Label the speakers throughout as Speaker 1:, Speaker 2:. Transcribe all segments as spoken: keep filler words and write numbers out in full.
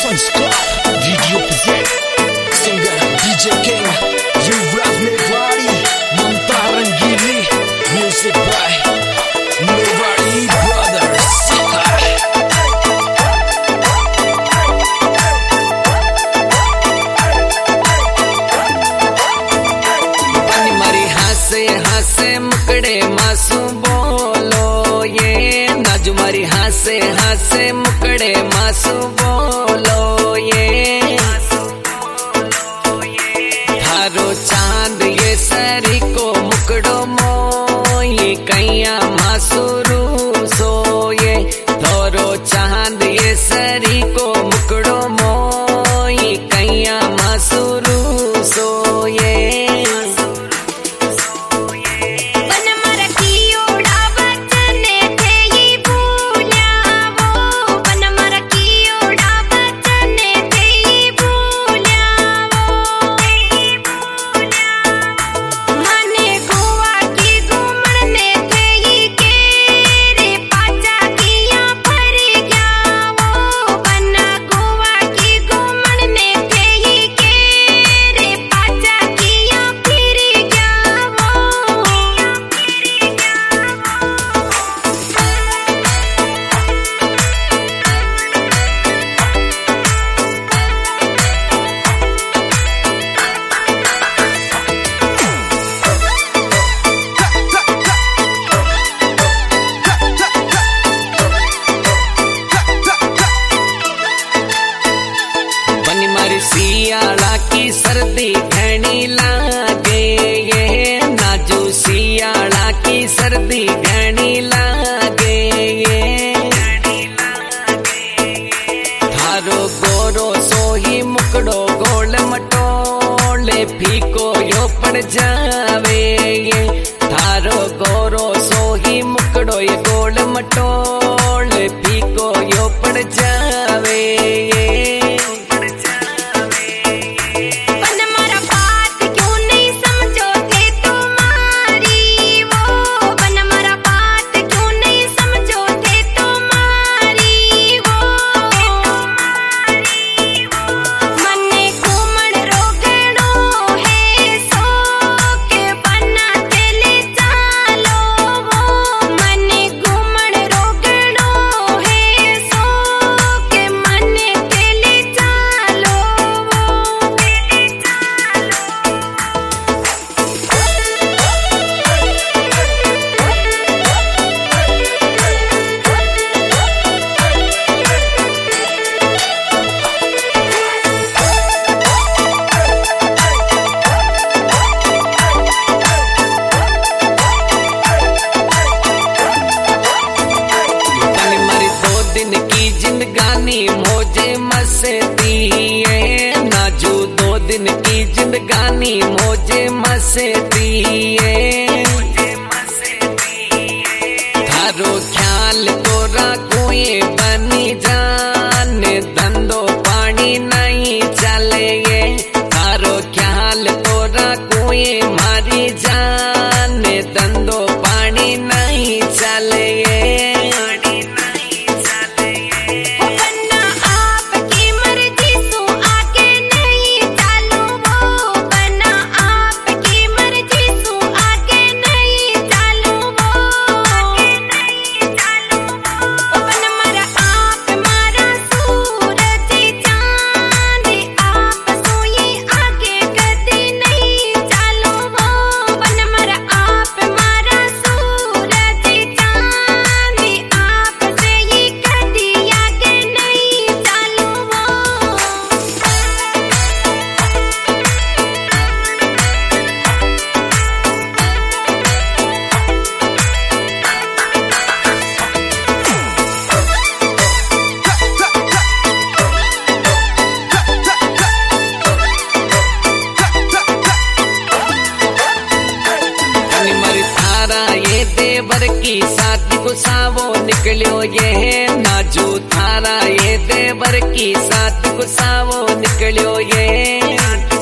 Speaker 1: हासे मुकड़े मासू बोलो ये नाजू मारी हासे हासे मुकड़े मासू बोलो ये थारो चांद ये सरी को मुकड़ो मोई कैया मासू रूसो ये थारो चांद ये सरी को मुकड़ो मोई कैया मासू रूसो ये सियाला की सर्दी घनी लागे ये नाजू सियाला की सर्दी घनी लागे ये थारो गोरो सोही मुकड़ो गोल मटोले फीको यो पड़ जावे ये थारो गोरो सोही मुकड़ो ये गोल मटोले फीको यो पड़ जावे ये जिंदगानी मौजे मस्ती है नाजू दो दिन की जिंदगानी मौजे मस्ती है थारो ख्याल तो रखो ये बनी जाने धंधो पानी नहीं चले ये थारो ख्याल तो रखो ये मारी जाने धंधो पानी नहीं चले ये देवर की शादी को सावो निकलियो ये नाजू थारा ये देवर की शादी को सावो निकलियो ये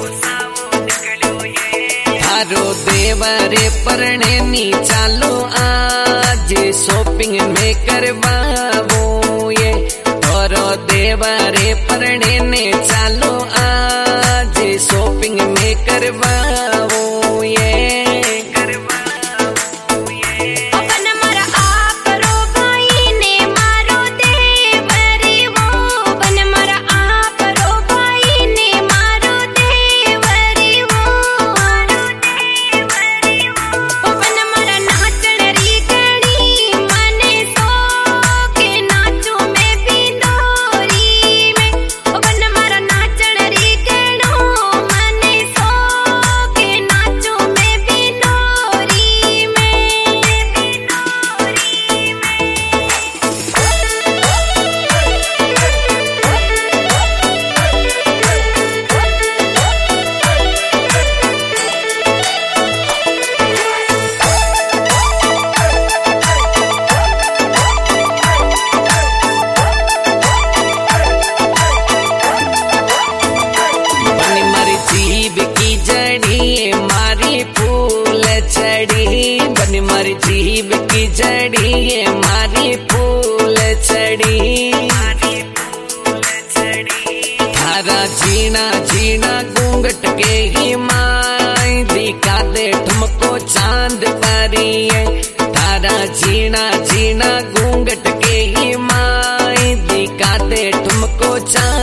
Speaker 1: थारो देवरे परणे नी चालो आज शॉपिंग में करवावो ये थारो देवारे परणे ने चालो आज शॉपिंग में करवाओ ये बन मारी जीभ की जड़ी ये मारी फूल चढ़ी थारा जीना जीना घूंघट के ही माई दिखा दे तुमको चांद तारी है थारा जीना जीना घूंघट के ही माई दिखा दे तुमको चांद